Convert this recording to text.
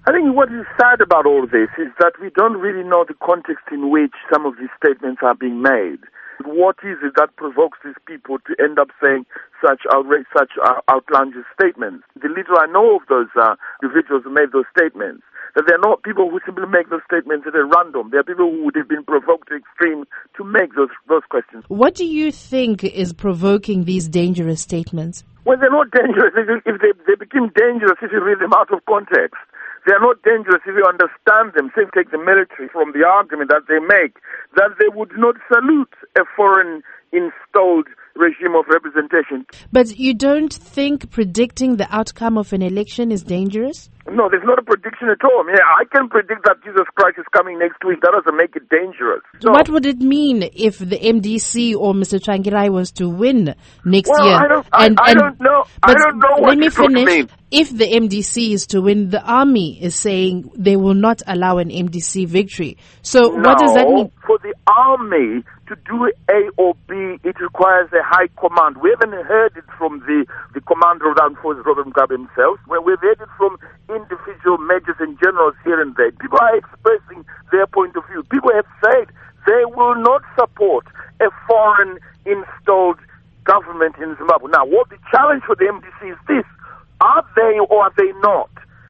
I think what is sad about all this is that we don't really know the context in which some of these statements are being made. What is it that provokes these people to end up saying such outlandish statements? The little I know of those individuals who made those statements, that they're not people who simply make those statements at random. They're people who would have been provoked to extreme to make those questions. What do you think is provoking these dangerous statements? Well, they're not dangerous if they become dangerous if you read them out of context. They are not dangerous if you understand them. Say, take the military from the argument that they make, that they would not salute a foreign installed regime of representation. But you don't think predicting the outcome of an election is dangerous? No, there's not a prediction at all. I mean, I can predict that Jesus Christ is coming next week. That doesn't make it dangerous. So what would it mean if the MDC or Mr. Tsvangirai was to win next year? I don't know. I don't know what it would mean. If the MDC is to win, the army is saying they will not allow an MDC victory. So what does that mean? For the army to do A or B, it requires a high command. We haven't heard it from the commander of the armed forces, Robert Mugabe himself. We've heard it from individual majors and generals here and there. People are expressing their point of view. People have said they will not support a foreign installed government in Zimbabwe. Now, what the challenge for the MDC is this: are they or are they not?